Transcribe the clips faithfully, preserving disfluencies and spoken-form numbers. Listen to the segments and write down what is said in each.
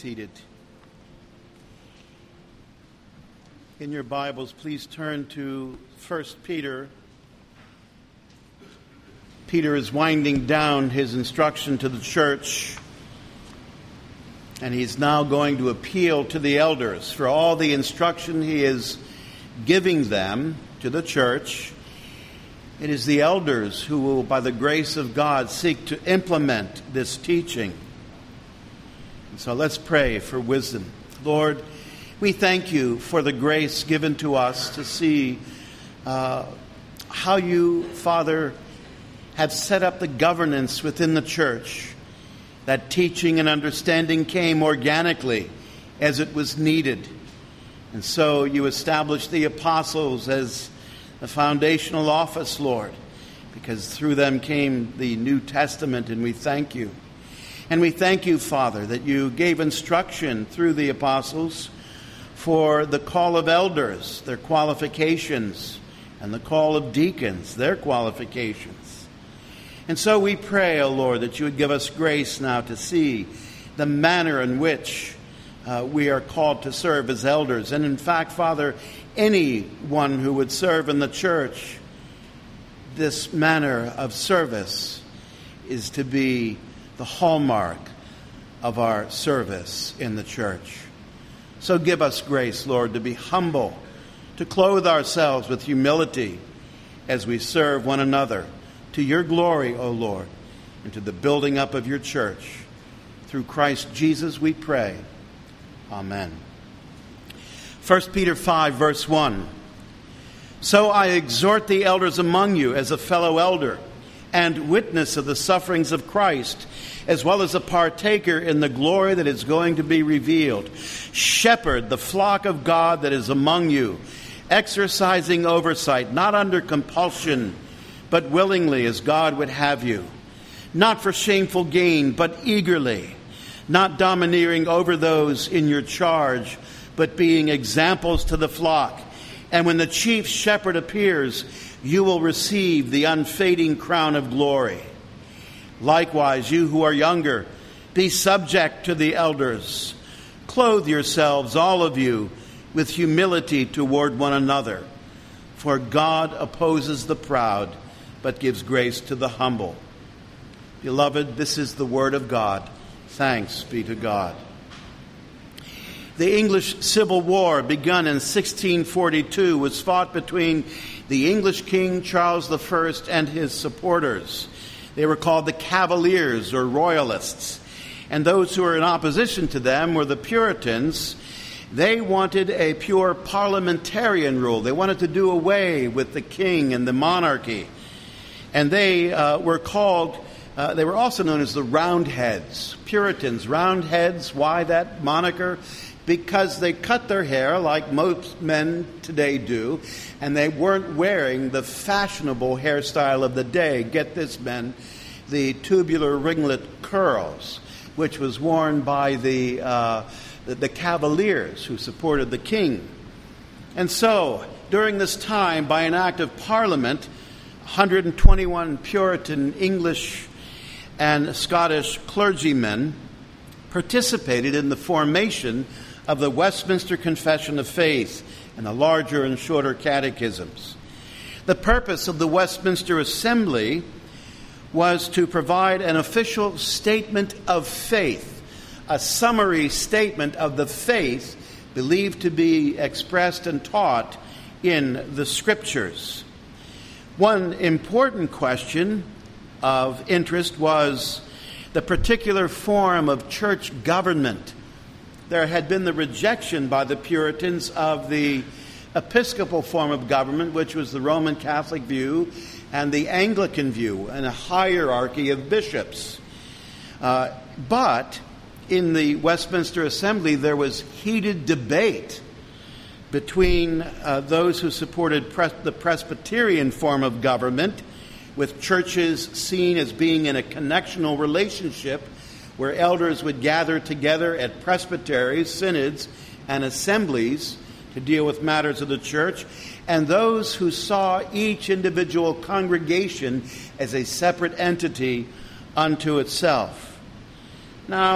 seated. In your Bibles, please turn to First Peter. Peter is winding down his instruction to the church, and he's now going to appeal to the elders for all the instruction he is giving them to the church. It is the elders who will, by the grace of God, seek to implement this teaching. And so let's pray for wisdom. Lord, we thank you for the grace given to us to see uh, how you, Father, have set up the governance within the church. That teaching and understanding came organically as it was needed. And so you established the apostles as the foundational office, Lord, because through them came the New Testament, and we thank you. And we thank you, Father, that you gave instruction through the apostles for the call of elders, their qualifications, and the call of deacons, their qualifications. And so we pray, O Lord, that you would give us grace now to see the manner in which uh, we are called to serve as elders. And in fact, Father, anyone who would serve in the church, this manner of service is to be the hallmark of our service in the church. So give us grace, Lord, to be humble, to clothe ourselves with humility as we serve one another, to your glory, O Lord, and to the building up of your church. Through Christ Jesus we pray. Amen. First Peter five, verse one. So I exhort the elders among you as a fellow elder and witness of the sufferings of Christ, as well as a partaker in the glory that is going to be revealed. Shepherd the flock of God that is among you, exercising oversight, not under compulsion, but willingly as God would have you. Not for shameful gain, but eagerly. Not domineering over those in your charge, but being examples to the flock. And when the chief shepherd appears, you will receive the unfading crown of glory. Likewise, you who are younger, be subject to the elders. Clothe yourselves, all of you, with humility toward one another. For God opposes the proud, but gives grace to the humble. Beloved, this is the word of God. Thanks be to God. The English Civil War, begun in sixteen forty-two, was fought between the English King Charles the First and his supporters. They were called the Cavaliers or Royalists. And those who were in opposition to them were the Puritans. They wanted a pure parliamentarian rule. They wanted to do away with the king and the monarchy. And they uh, were called, uh, they were also known as the Roundheads. Puritans, Roundheads. Why that moniker? Because they cut their hair like most men today do, and they weren't wearing the fashionable hairstyle of the day. Get this, men, the tubular ringlet curls, which was worn by the, uh, the, the Cavaliers who supported the king. And so, during this time, by an act of Parliament, one hundred twenty-one Puritan English and Scottish clergymen participated in the formation of the Westminster Confession of Faith and the larger and shorter catechisms. The purpose of the Westminster Assembly was to provide an official statement of faith, a summary statement of the faith believed to be expressed and taught in the Scriptures. One important question of interest was the particular form of church government. There had been the rejection by the Puritans of the Episcopal form of government, which was the Roman Catholic view, and the Anglican view, and a hierarchy of bishops. Uh, but in the Westminster Assembly, there was heated debate between uh, those who supported pres- the Presbyterian form of government, with churches seen as being in a connectional relationship where elders would gather together at presbyteries, synods, and assemblies to deal with matters of the church, and those who saw each individual congregation as a separate entity unto itself. Now,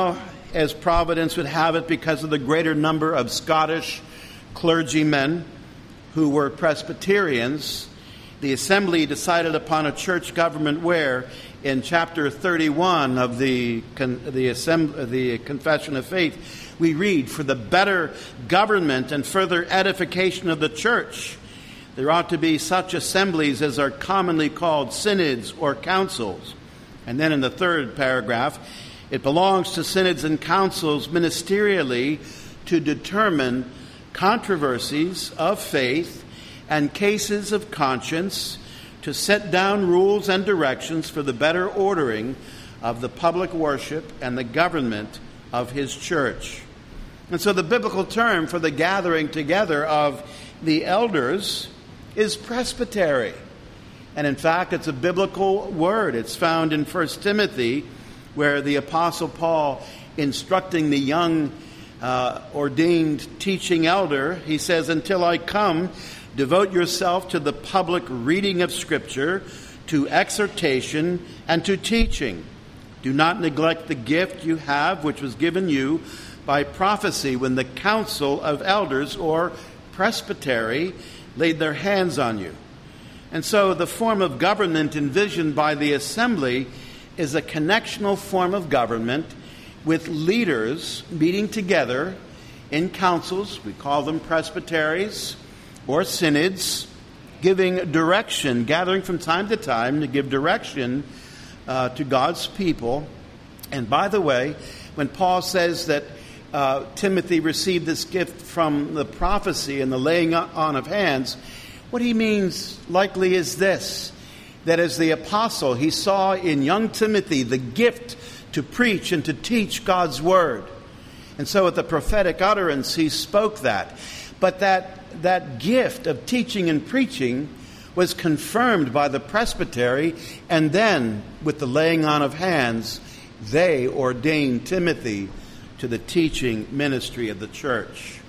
as providence would have it, because of the greater number of Scottish clergymen who were Presbyterians, the assembly decided upon a church government where, in chapter thirty-one of the the, assembly, the Confession of Faith, we read, "For the better government and further edification of the church, there ought to be such assemblies as are commonly called synods or councils." And then in the third paragraph, "It belongs to synods and councils ministerially to determine controversies of faith and cases of conscience, to set down rules and directions for the better ordering of the public worship and the government of his church." And so the biblical term for the gathering together of the elders is presbytery. And in fact, it's a biblical word. It's found in First Timothy, where the Apostle Paul, instructing the young uh, ordained teaching elder, he says, "Until I come, devote yourself to the public reading of Scripture, to exhortation, and to teaching. Do not neglect the gift you have, which was given you by prophecy when the council of elders," or presbytery, "laid their hands on you." And so the form of government envisioned by the assembly is a connectional form of government with leaders meeting together in councils. We call them presbyteries or synods, giving direction, gathering from time to time to give direction uh, to God's people. And by the way, when Paul says that uh, Timothy received this gift from the prophecy and the laying on of hands, what he means likely is this, that as the apostle, he saw in young Timothy the gift to preach and to teach God's word. And so at the prophetic utterance, he spoke that. But that that gift of teaching and preaching was confirmed by the presbytery, and then with the laying on of hands, they ordained Timothy to the teaching ministry of the church.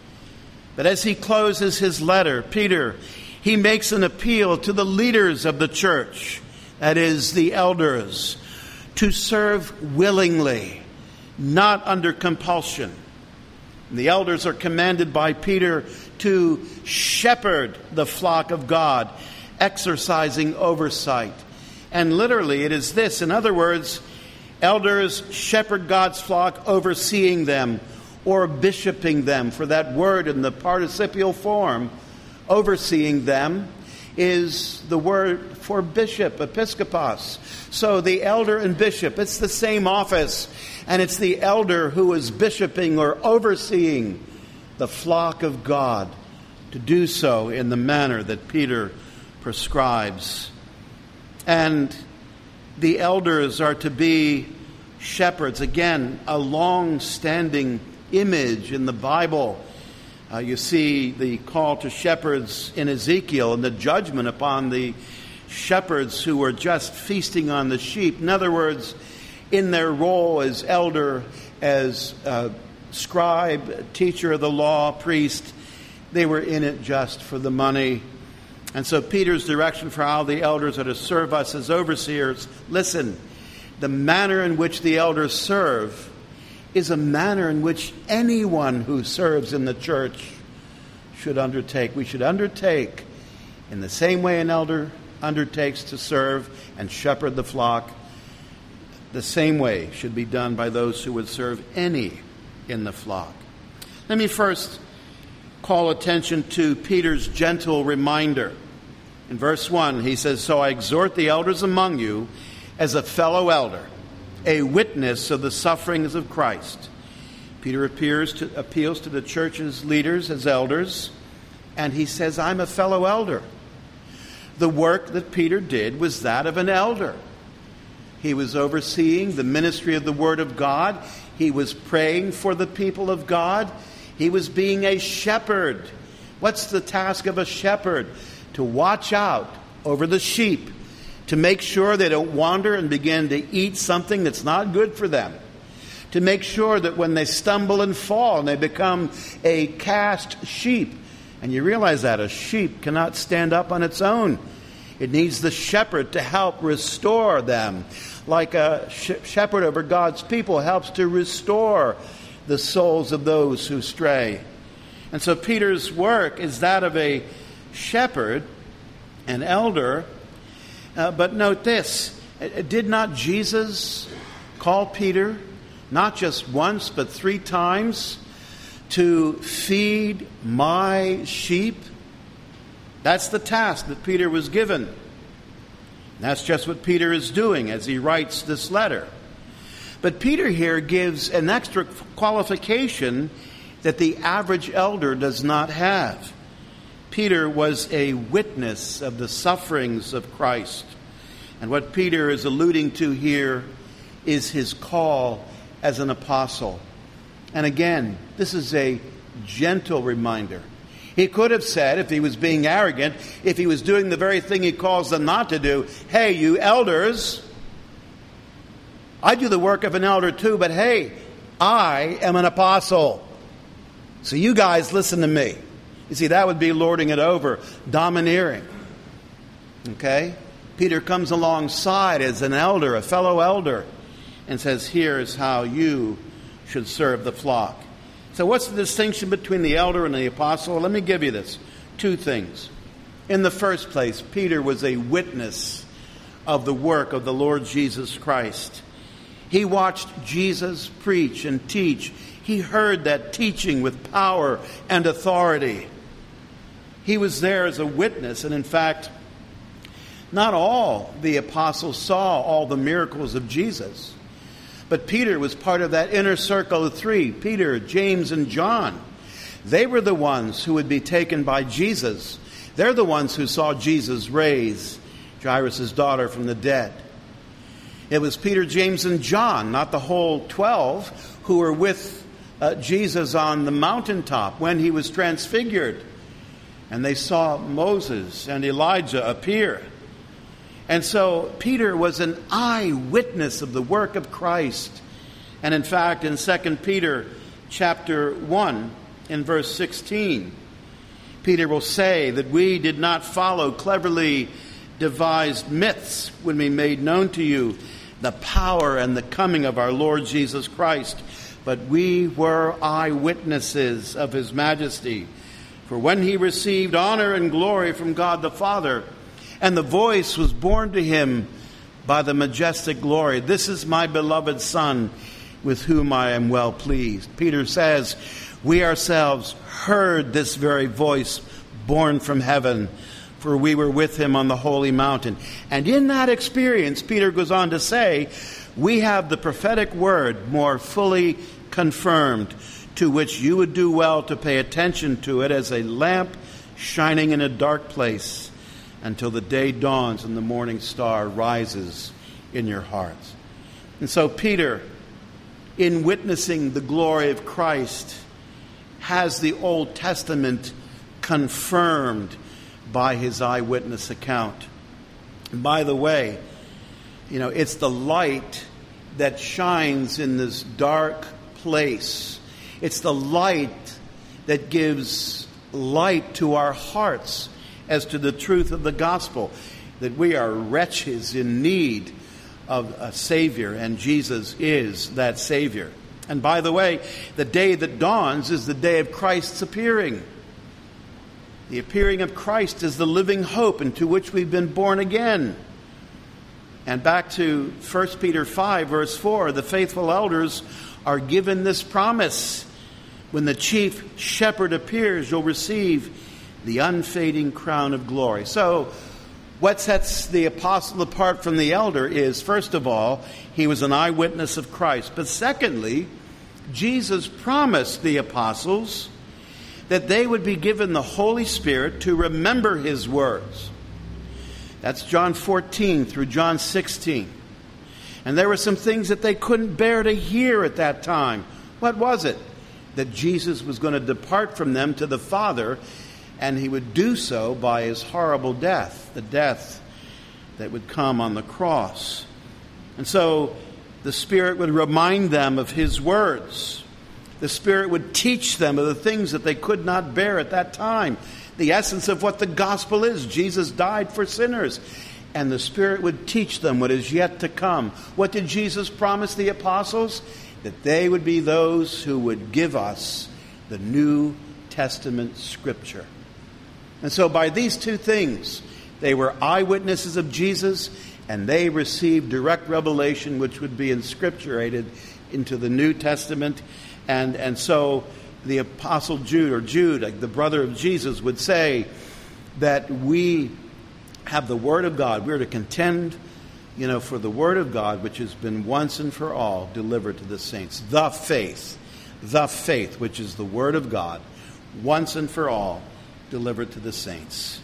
But as he closes his letter, Peter, he makes an appeal to the leaders of the church, that is, the elders, to serve willingly, not under compulsion. And the elders are commanded by Peter to shepherd the flock of God, exercising oversight. And literally it is this. In other words, elders shepherd God's flock, overseeing them or bishoping them. For that word in the participial form, overseeing them, is the word for bishop, episkopos. So the elder and bishop, it's the same office. And it's the elder who is bishoping or overseeing the flock of God, to do so in the manner that Peter prescribes. And the elders are to be shepherds. Again, a long-standing image in the Bible. Uh, you see the call to shepherds in Ezekiel and the judgment upon the shepherds who were just feasting on the sheep. In other words, in their role as elder, as uh, scribe, teacher of the law, priest, they were in it just for the money. And so Peter's direction for how the elders are to serve us as overseers, listen, the manner in which the elders serve is a manner in which anyone who serves in the church should undertake. We should undertake in the same way an elder undertakes to serve and shepherd the flock. The same way should be done by those who would serve any in the flock. Let me first call attention to Peter's gentle reminder. In verse one, he says, "So I exhort the elders among you as a fellow elder, a witness of the sufferings of Christ." Peter appears to, appeals to the church's leaders as elders, and he says, "I'm a fellow elder." The work that Peter did was that of an elder. He was overseeing the ministry of the Word of God. He was praying for the people of God. He was being a shepherd. What's the task of a shepherd? To watch out over the sheep, to make sure they don't wander and begin to eat something that's not good for them, to make sure that when they stumble and fall and they become a cast sheep, and you realize that a sheep cannot stand up on its own. It needs the shepherd to help restore them, like a sh- shepherd over God's people helps to restore the souls of those who stray. And so Peter's work is that of a shepherd, an elder. Uh, but note this, did not Jesus call Peter, not just once, but three times, to feed my sheep? That's the task that Peter was given. That's just what Peter is doing as he writes this letter. But Peter here gives an extra qualification that the average elder does not have. Peter was a witness of the sufferings of Christ. And what Peter is alluding to here is his call as an apostle. And again, this is a gentle reminder. He could have said, if he was being arrogant, if he was doing the very thing he calls them not to do, hey, you elders, I do the work of an elder too, but hey, I am an apostle. So you guys listen to me. You see, that would be lording it over, domineering. Okay? Peter comes alongside as an elder, a fellow elder, and says, here's how you should serve the flock. So what's the distinction between the elder and the apostle? Well, let me give you this. Two things. In the first place, Peter was a witness of the work of the Lord Jesus Christ. He watched Jesus preach and teach. He heard that teaching with power and authority. He was there as a witness, and in fact, not all the apostles saw all the miracles of Jesus. But Peter was part of that inner circle of three. Peter, James, and John. They were the ones who would be taken by Jesus. They're the ones who saw Jesus raise Jairus' daughter from the dead. It was Peter, James, and John, not the whole twelve, who were with uh, Jesus on the mountaintop when he was transfigured. And they saw Moses and Elijah appear. And so Peter was an eyewitness of the work of Christ. And in fact, in Second Peter chapter one, in verse sixteen, Peter will say that we did not follow cleverly devised myths when we made known to you the power and the coming of our Lord Jesus Christ, but we were eyewitnesses of his majesty. For when he received honor and glory from God the Father, and the voice was borne to him by the majestic glory, this is my beloved Son, with whom I am well pleased. Peter says, we ourselves heard this very voice borne from heaven, for we were with him on the holy mountain. And in that experience, Peter goes on to say, we have the prophetic word more fully confirmed, to which you would do well to pay attention to it as a lamp shining in a dark place, until the day dawns and the morning star rises in your hearts. And so Peter, in witnessing the glory of Christ, has the Old Testament confirmed by his eyewitness account. And by the way, you know, it's the light that shines in this dark place. It's the light that gives light to our hearts as to the truth of the gospel, that we are wretches in need of a Savior, and Jesus is that Savior. And by the way, the day that dawns is the day of Christ's appearing. The appearing of Christ is the living hope into which we've been born again. And back to First Peter five, verse four, the faithful elders are given this promise. When the chief shepherd appears, you'll receive the unfading crown of glory. So, what sets the apostle apart from the elder is, first of all, he was an eyewitness of Christ. But secondly, Jesus promised the apostles that they would be given the Holy Spirit to remember his words. That's John fourteen through John sixteen. And there were some things that they couldn't bear to hear at that time. What was it? That Jesus was going to depart from them to the Father, and he would do so by his horrible death, the death that would come on the cross. And so the Spirit would remind them of his words. The Spirit would teach them of the things that they could not bear at that time. the essence of what the gospel is. Jesus died for sinners. And the Spirit would teach them what is yet to come. What did Jesus promise the apostles? That they would be those who would give us the New Testament Scripture. And so by these two things, they were eyewitnesses of Jesus, and they received direct revelation, which would be inscripturated into the New Testament. And, and so the Apostle Jude, or Jude, like the brother of Jesus, would say that we have the Word of God. We're to contend, you know, for the Word of God, which has been once and for all delivered to the saints. The faith, the faith, which is the Word of God, once and for all delivered to the saints.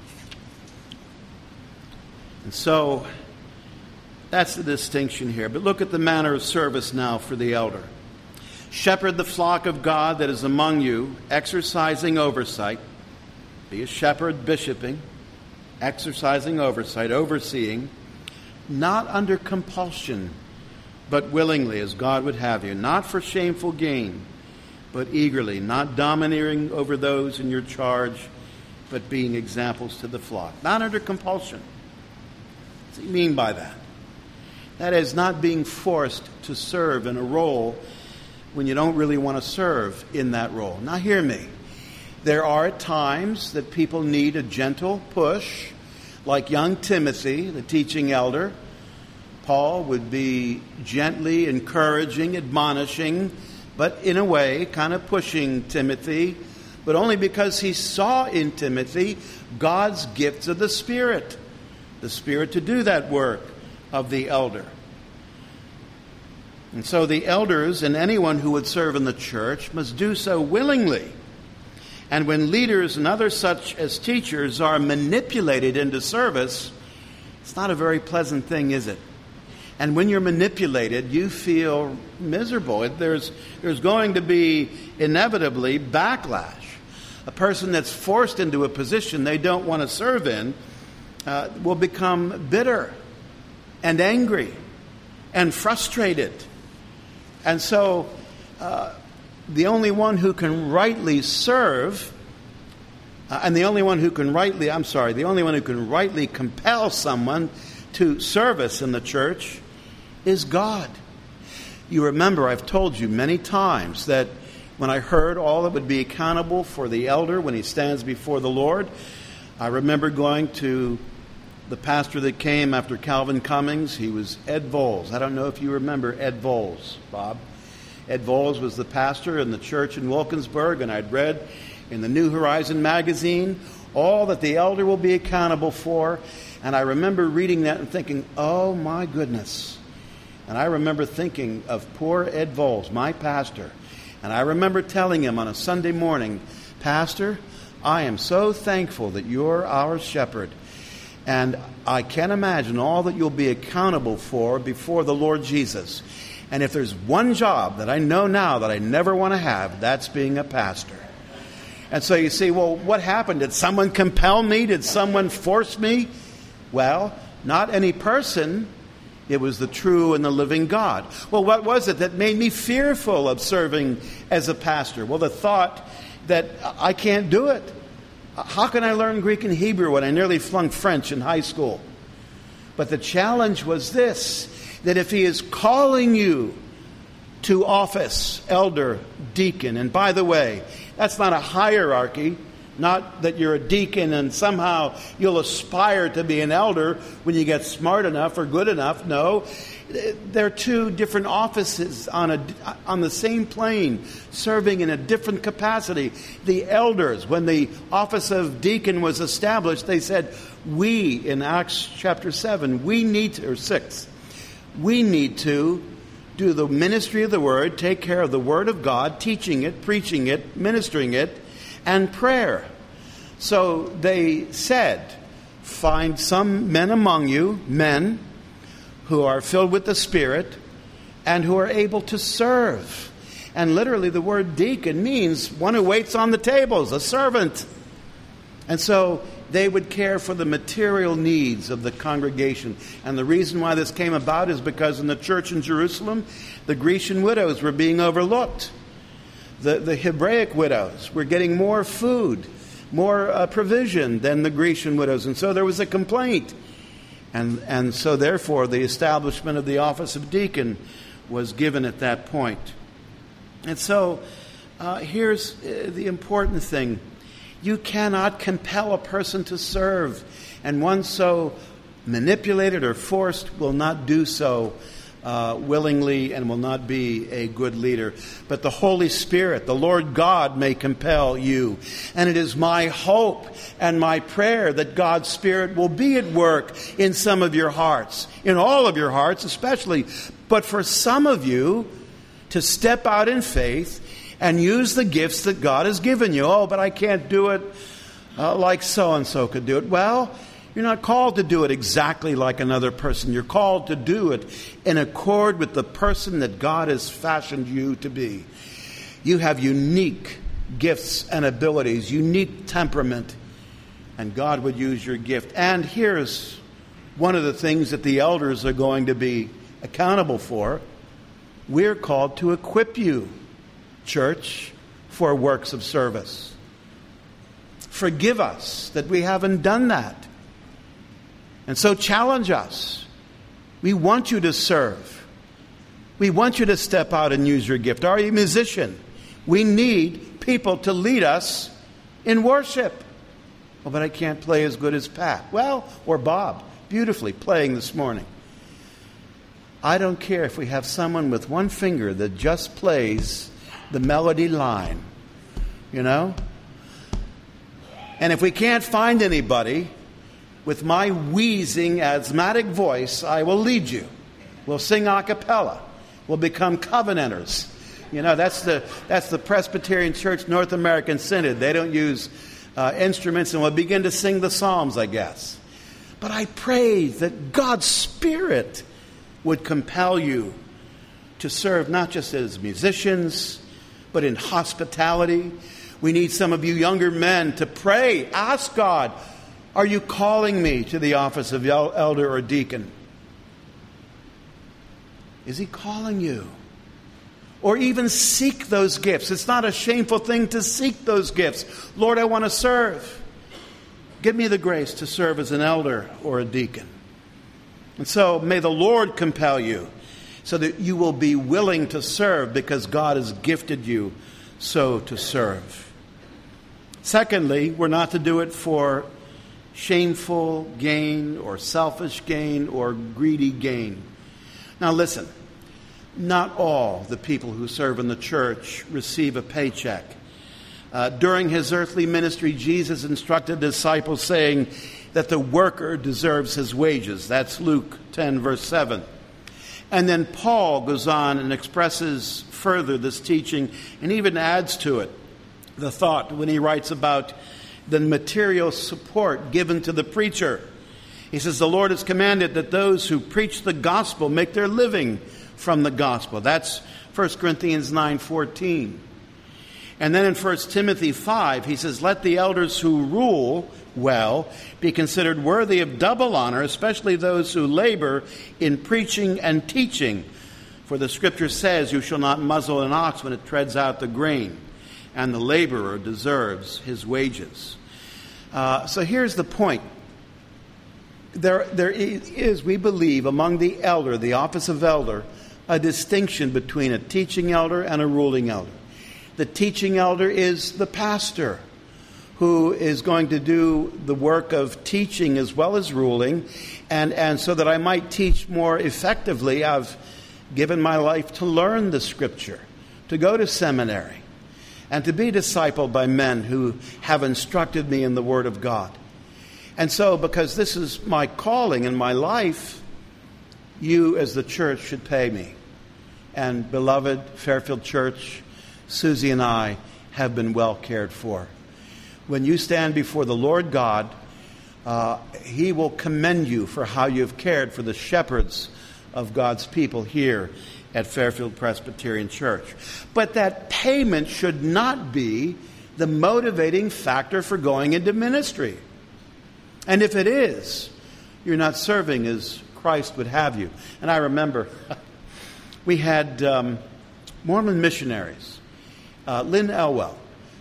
And so that's the distinction here. But look at the manner of service now for the elder. Shepherd the flock of God that is among you, exercising oversight. Be a shepherd, bishoping, exercising oversight, overseeing, not under compulsion, but willingly, as God would have you, not for shameful gain, but eagerly, not domineering over those in your charge, but being examples to the flock. Not under compulsion. What does he mean by that? That is, not being forced to serve in a role when you don't really want to serve in that role. Now hear me. There are at times that people need a gentle push, like young Timothy, the teaching elder. Paul would be gently encouraging, admonishing, but in a way kind of pushing Timothy, but only because he saw in Timothy God's gifts of the Spirit, the Spirit to do that work of the elder. And so the elders and anyone who would serve in the church must do so willingly. And when leaders and others such as teachers are manipulated into service, it's not a very pleasant thing, is it? And when you're manipulated, you feel miserable. There's, there's going to be inevitably backlash. A person that's forced into a position they don't want to serve in uh, will become bitter and angry and frustrated. And so uh, the only one who can rightly serve, uh, and the only one who can rightly, I'm sorry, the only one who can rightly compel someone to service in the church is God. You remember, I've told you many times that when I heard all that would be accountable for the elder when he stands before the Lord, I remember going to the pastor that came after Calvin Cummings. He was Ed Voles. I don't know if you remember Ed Voles, Bob. Ed Voles was the pastor in the church in Wilkinsburg, and I'd read in the New Horizon magazine all that the elder will be accountable for. And I remember reading that and thinking, oh my goodness. And I remember thinking of poor Ed Voles, my pastor. And I remember telling him on a Sunday morning, Pastor, I am so thankful that you're our shepherd. And I can't imagine all that you'll be accountable for before the Lord Jesus. And if there's one job that I know now that I never want to have, that's being a pastor. And so you see, well, what happened? Did someone compel me? Did someone force me? Well, not any person. It was the true and the living God. Well, what was it that made me fearful of serving as a pastor? Well, the thought that I can't do it. How can I learn Greek and Hebrew when I nearly flunked French in high school? But the challenge was this, that if he is calling you to office, elder, deacon, and by the way, that's not a hierarchy, not that you're a deacon and somehow you'll aspire to be an elder when you get smart enough or good enough. No, they're two different offices on a on the same plane, serving in a different capacity. The elders, when the office of deacon was established, they said, we, in Acts chapter seven, we need to, or six, we need to do the ministry of the word, take care of the word of God, teaching it, preaching it, ministering it, and prayer. So they said, find some men among you, men who are filled with the Spirit and who are able to serve. And literally the word deacon means one who waits on the tables, a servant. And so they would care for the material needs of the congregation. And the reason why this came about is because in the church in Jerusalem, the Grecian widows were being overlooked. The, the Hebraic widows were getting more food more uh, provision than the Grecian widows. And so there was a complaint. And, and so therefore the establishment of the office of deacon was given at that point. And so uh, here's uh, the important thing. You cannot compel a person to serve, and one so manipulated or forced will not do so uh, willingly and will not be a good leader. But the Holy Spirit, the Lord God, may compel you. And it is my hope and my prayer that God's Spirit will be at work in some of your hearts, in all of your hearts especially, but for some of you to step out in faith and use the gifts that God has given you. Oh, but I can't do it uh, like so-and-so could do it. Well, you're not called to do it exactly like another person. You're called to do it in accord with the person that God has fashioned you to be. You have unique gifts and abilities, unique temperament, and God would use your gift. And here's one of the things that the elders are going to be accountable for. We're called to equip you, church, for works of service. Forgive us that we haven't done that. And so challenge us. We want you to serve. We want you to step out and use your gift. Are you a musician? We need people to lead us in worship. Oh, but I can't play as good as Pat. Well, or Bob, beautifully playing this morning. I don't care if we have someone with one finger that just plays the melody line, you know? And if we can't find anybody, with my wheezing asthmatic voice, I will lead you. We'll sing a cappella. We'll become covenanters. You know, that's the that's the Presbyterian Church North American Synod. They don't use uh, instruments, and we'll begin to sing the Psalms, I guess. But I pray that God's Spirit would compel you to serve not just as musicians, but in hospitality. We need some of you younger men to pray. Ask God, are you calling me to the office of elder or deacon? Is he calling you? Or even seek those gifts. It's not a shameful thing to seek those gifts. Lord, I want to serve. Give me the grace to serve as an elder or a deacon. And so may the Lord compel you so that you will be willing to serve because God has gifted you so to serve. Secondly, we're not to do it for shameful gain or selfish gain or greedy gain. Now listen, not all the people who serve in the church receive a paycheck. Uh, during his earthly ministry, Jesus instructed disciples saying that the worker deserves his wages. That's Luke ten, verse seven. And then Paul goes on and expresses further this teaching and even adds to it the thought when he writes about the material support given to the preacher. He says, the Lord has commanded that those who preach the gospel make their living from the gospel. That's First Corinthians nine fourteen. And then in First Timothy five, he says, let the elders who rule well be considered worthy of double honor, especially those who labor in preaching and teaching. For the scripture says, you shall not muzzle an ox when it treads out the grain, and the laborer deserves his wages. Uh, so here's the point. There, there is, we believe, among the elder, the office of elder, a distinction between a teaching elder and a ruling elder. The teaching elder is the pastor who is going to do the work of teaching as well as ruling. And, and so that I might teach more effectively, I've given my life to learn the Scripture, to go to seminary, and to be discipled by men who have instructed me in the Word of God. And so, because this is my calling in my life, you as the church should pay me. And beloved Fairfield Church, Susie and I have been well cared for. When you stand before the Lord God, uh, He will commend you for how you've cared for the shepherds of God's people here at Fairfield Presbyterian Church. But that payment should not be the motivating factor for going into ministry. And if it is, you're not serving as Christ would have you. And I remember we had um, Mormon missionaries. Uh, Lynn Elwell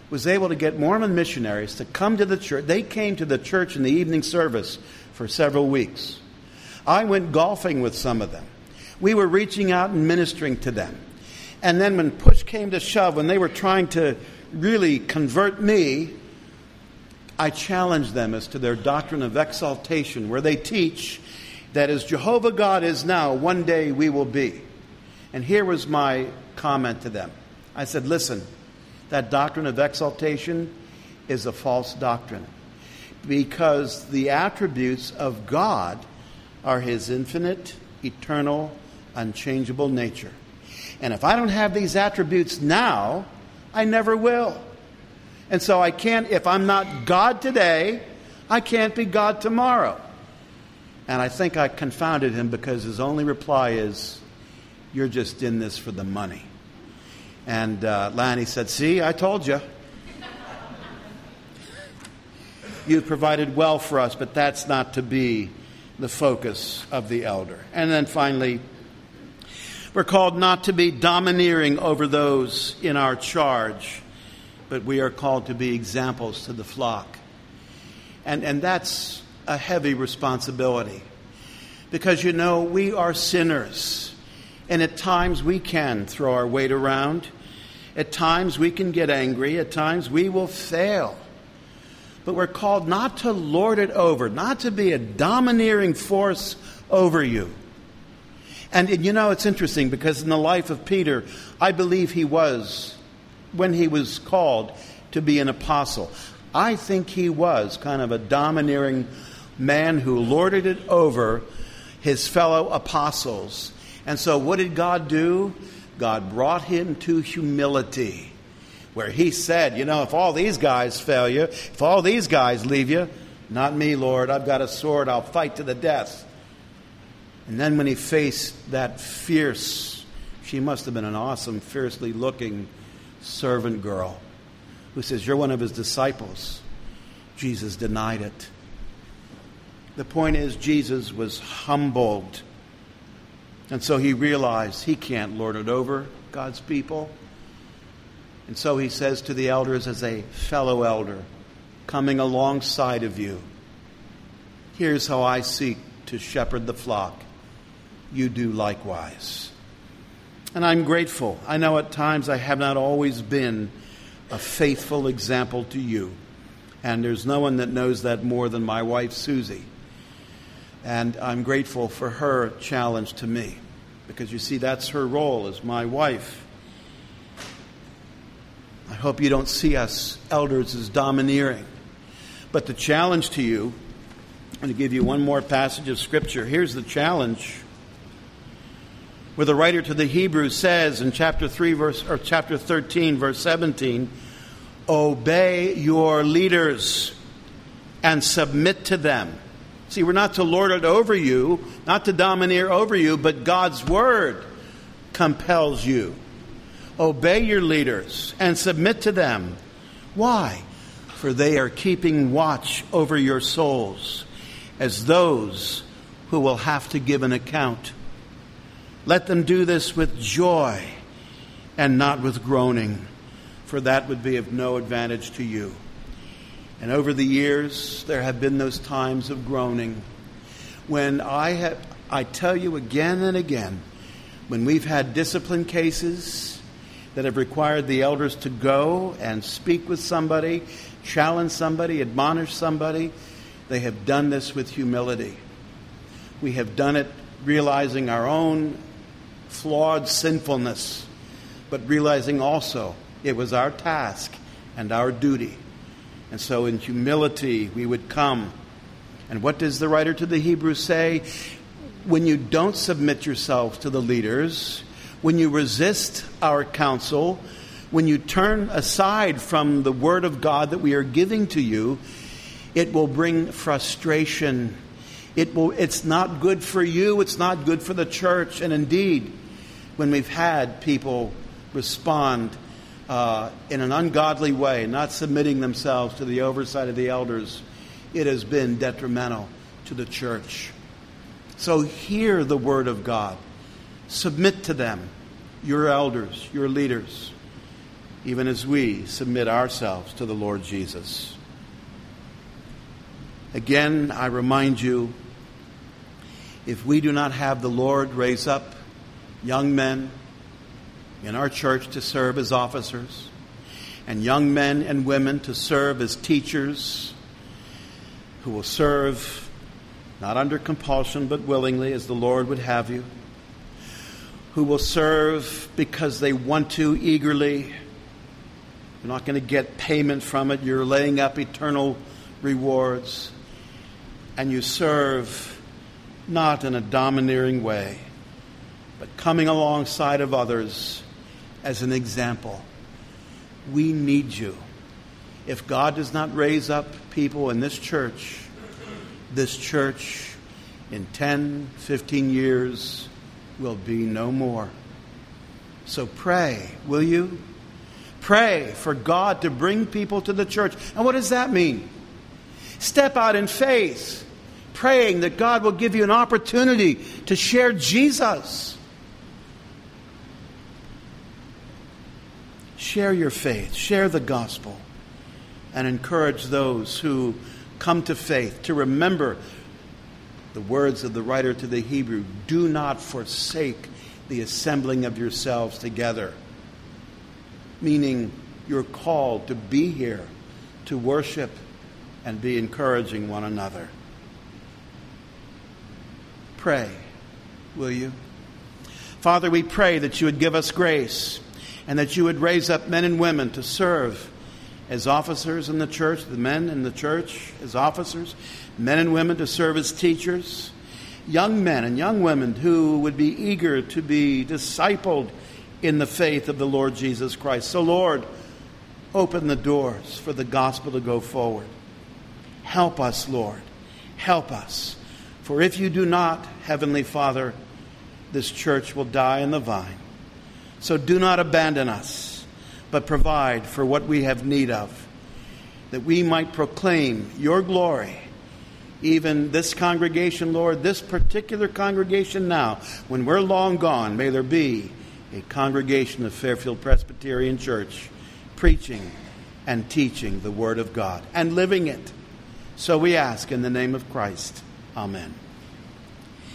was able to get Mormon missionaries to come to the church. They came to the church in the evening service for several weeks. I went golfing with some of them. We were reaching out and ministering to them. And then when push came to shove, when they were trying to really convert me, I challenged them as to their doctrine of exaltation, where they teach that as Jehovah God is now, one day we will be. And here was my comment to them. I said, listen, that doctrine of exaltation is a false doctrine, because the attributes of God are His infinite, eternal, unchangeable nature. And if I don't have these attributes now, I never will. And so I can't, if I'm not God today, I can't be God tomorrow. And I think I confounded him, because his only reply is, you're just in this for the money. And uh, Lanny said, see, I told you. You provided well for us, but that's not to be the focus of the elder. And then finally, we're called not to be domineering over those in our charge, but we are called to be examples to the flock. And, and that's a heavy responsibility, because, you know, we are sinners. And at times we can throw our weight around. At times we can get angry. At times we will fail. But we're called not to lord it over, not to be a domineering force over you. And, and you know, it's interesting, because in the life of Peter, I believe he was, when he was called to be an apostle, I think he was kind of a domineering man who lorded it over his fellow apostles. And so what did God do? God brought him to humility, where he said, you know, if all these guys fail you, if all these guys leave you, not me, Lord. I've got a sword. I'll fight to the death. And then when he faced that fierce, she must have been an awesome, fiercely looking servant girl who says, you're one of his disciples, Jesus denied it. The point is, Jesus was humbled. And so he realized he can't lord it over God's people. And so he says to the elders, as a fellow elder, coming alongside of you, here's how I seek to shepherd the flock. You do likewise. And I'm grateful. I know at times I have not always been a faithful example to you. And there's no one that knows that more than my wife, Susie. And I'm grateful for her challenge to me, because you see, that's her role as my wife. I hope you don't see us elders as domineering. But the challenge to you, I'm going to give you one more passage of Scripture. Here's the challenge, where the writer to the Hebrews says in chapter three, verse or chapter thirteen, verse seventeen, obey your leaders and submit to them. See, we're not to lord it over you, not to domineer over you, but God's word compels you. Obey your leaders and submit to them. Why? For they are keeping watch over your souls as those who will have to give an account. Let them do this with joy and not with groaning, for that would be of no advantage to you. And over the years, there have been those times of groaning when I have, I tell you again and again, when we've had discipline cases that have required the elders to go and speak with somebody, challenge somebody, admonish somebody, they have done this with humility. We have done it realizing our own flawed sinfulness, but realizing also it was our task and our duty. And so in humility we would come. And what does the writer to the Hebrews say? When you don't submit yourself to the leaders, when you resist our counsel, when you turn aside from the word of God that we are giving to you, it will bring frustration. It will, it's not good for you. It's not good for the church. And indeed, when we've had people respond uh, in an ungodly way, not submitting themselves to the oversight of the elders, it has been detrimental to the church. So hear the word of God. Submit to them, your elders, your leaders. even as we submit ourselves to the Lord Jesus. Again, I remind you, if we do not have the Lord raise up young men in our church to serve as officers, and young men and women to serve as teachers, who will serve not under compulsion but willingly as the Lord would have you, who will serve because they want to eagerly. You're not going to get payment from it. You're laying up eternal rewards. And you serve not in a domineering way, but coming alongside of others as an example. We need you. If God does not raise up people in this church, this church in ten, fifteen years will be no more. So pray, will you? Pray for God to bring people to the church. And what does that mean? Step out in faith, praying that God will give you an opportunity to share Jesus. Share your faith, share the gospel, and encourage those who come to faith to remember the words of the writer to the Hebrew. Do not forsake the assembling of yourselves together. Meaning you're called to be here, to worship, and be encouraging one another. Pray, will you? Father, we pray that you would give us grace and that you would raise up men and women to serve as officers in the church, the men in the church as officers, men and women to serve as teachers, young men and young women who would be eager to be discipled in the faith of the Lord Jesus Christ. So, Lord, open the doors for the gospel to go forward. Help us, Lord. Help us. For if you do not, Heavenly Father, this church will die in the vine. So do not abandon us, but provide for what we have need of, that we might proclaim your glory. Even this congregation, Lord, this particular congregation now, when we're long gone, may there be a congregation of Fairfield Presbyterian Church preaching and teaching the Word of God and living it. So we ask in the name of Christ. Amen.